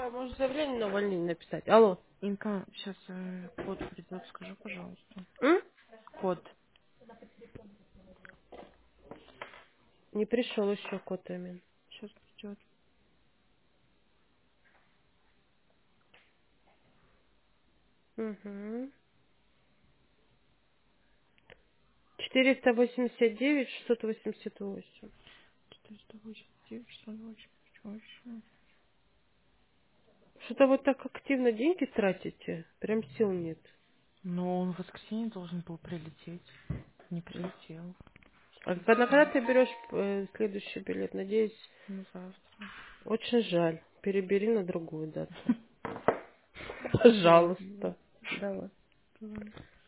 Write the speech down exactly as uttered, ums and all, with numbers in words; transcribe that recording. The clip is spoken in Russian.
может заявление на увольнение написать. Алло. Инка, сейчас э, код придет, скажи, пожалуйста. М? Код. Не пришел еще кот Эмин. Сейчас придет. Угу. четыреста восемьдесят девять шестьсот восемьдесят восемь. четыреста восемьдесят девять, шестьсот восемьдесят восемь. Что-то вы так активно деньги тратите. Прям сил нет. Но он в воскресенье должен был прилететь. Не прилетел. А когда, когда Воскресенье. ты берешь э, следующий билет? Надеюсь, На завтра. очень жаль. Перебери на другую дату. Ладно. Пожалуйста. Давай. Давай.